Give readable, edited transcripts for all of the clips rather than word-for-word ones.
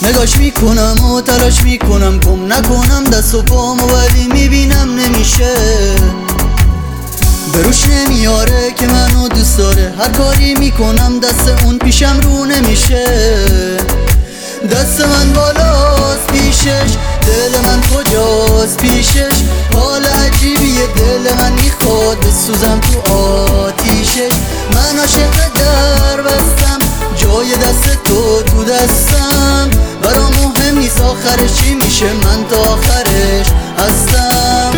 نگاش میکنم و تلاش میکنم گم نکنم دست و پامو، ولی میبینم نمیشه. بروش نمیاره که منو دوست داره، هر کاری میکنم دست اون پیشم رو نمیشه. دست من بالاست پیشش، دل من کجاست پیشش. حال عجیبیه دل من میخواد بسوزم تو آتیشش. من عاشق در بستم، جای دست تو دستم. برام مهم نیست آخرش چی میشه، من تا آخرش هستم.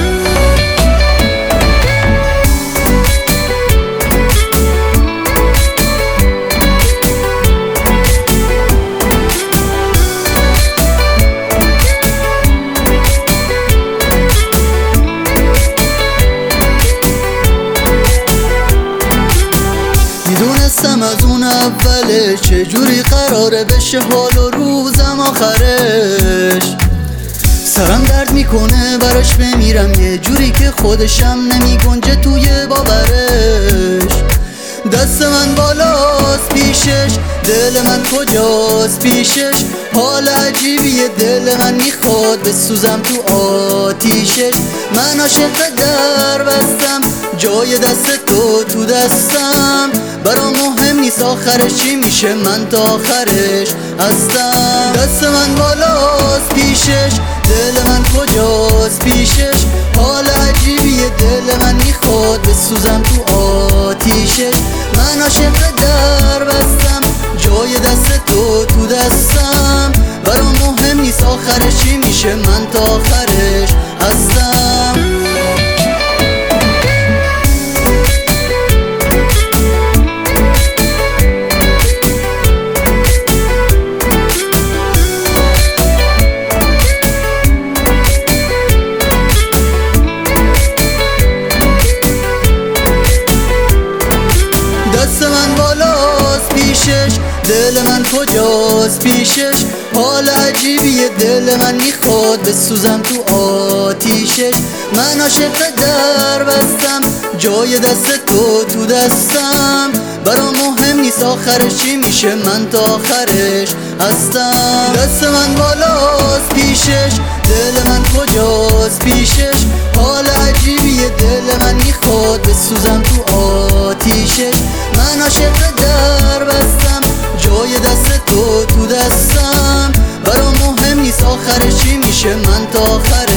میدونستم از اون اولش چجوری قراره بشه حال و روزم آخرش. سرم درد میکنه براش بمیرم، یه جوری که خودشم نمیگنجه توی باورش. دست من بالاست پیشش، دل من کجاست پیشش. حال عجیبیه دل من میخواد بسوزم تو آتیشش. من عاشق در بستم، جای دست تو دستم. برام مهم نیست آخرش چی میشه، من تا آخرش هستم. دست من بالاست پیشش، دل من کجاست پیشش. حال عجیبیه دل من میخواد بسوزم تو آتیشش. من عاشق در بستم، جای دست تو دستم. برام مهم نیست آخرش چی میشه، من تا آخرش هستم. دست من بالاست پیشش، دل من کجاست پیشش. حال عجیبیه دل من میخواد بسوزم تو آتیشش. من عاشق در بستم، جای دست تو دستم. برام مهم نیست آخرش چی میشه، من تا آخرش هستم. دست من بالاست پیشش، دل من کجاست پیشش. حال عجیبیه دل من میخواد بسوزم تو آتیشش. من عاشق در بستم، جای دست تو دستم. برام مهم نیست آخرش چی میشه، من تا آخرش